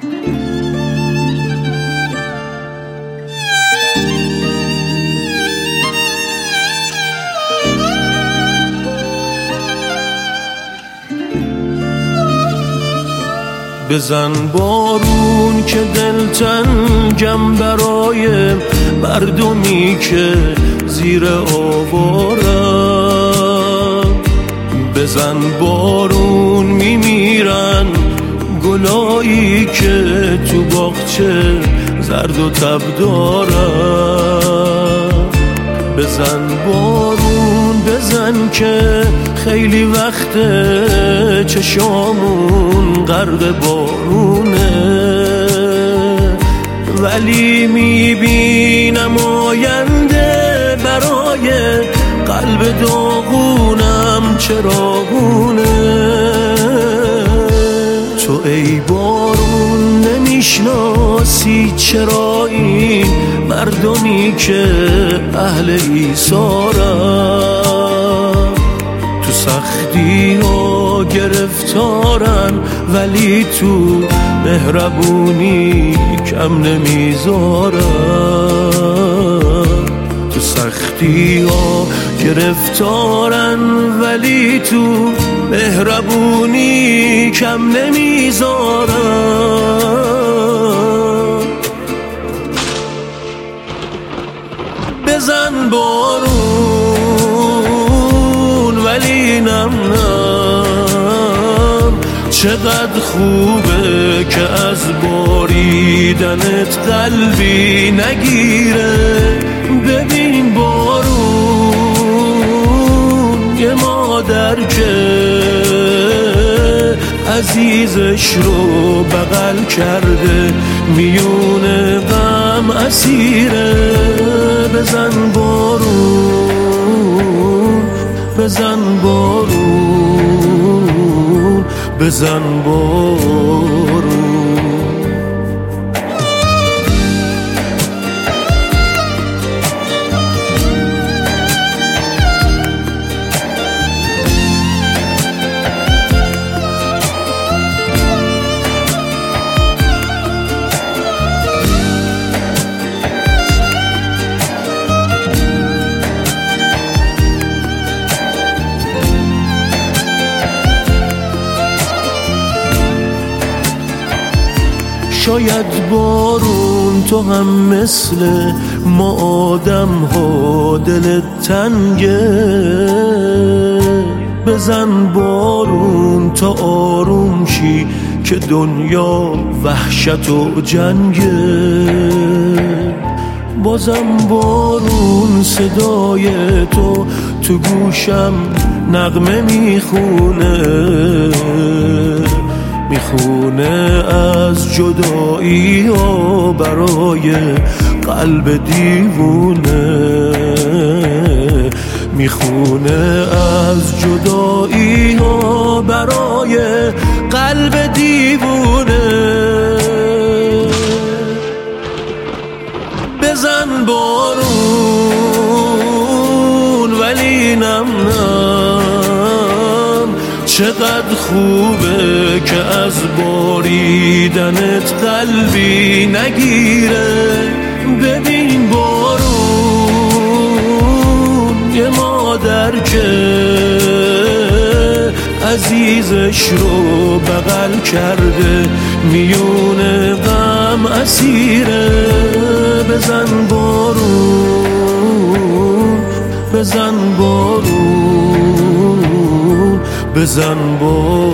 بزن بارون که دلتنگم برای مردمی که زیر آوارم. بزن بارون میمیرن گلایی که تو باغچه زرد و تب دارم. بزن بارون بزن که خیلی وقته چشامون غرق بارونه، ولی میبینم آینده برای قلب داغونم چراغونه. تو ای بارون نمیشناسی چرا این مردمی که اهل ایثارن تو سختی ها گرفتارن، ولی تو مهربونی کم نمیذارن. تو سختی ها گرفتارن ولی تو مهربونی کم نمیذارن. بزن بارون ولی نم چقدر خوبه که از باریدنت قلبی نگیره. ببین بارون یه مادر که عزیزش رو بغل کرده میون غم اسیره. بزن بارون بزن بارون بزن بارون. شاید بارون تو هم مثل ما آدم ها دلت تنگه. بزن بارون تا آروم شی که دنیا وحشت و جنگه. بازم بارون صدای تو گوشم نغمه میخونه از جدایی ها برای قلب دیوونه. میخونه از جدایی ها برای قلب دیوونه. بزن بارون ولی نم چقدر خوبه که از باریدنت قلبی نگیره. ببین بارون یه مادر که عزیزش رو بغل کرده میون غم اسیره. بزن بارون بزن بارون بزن بارون.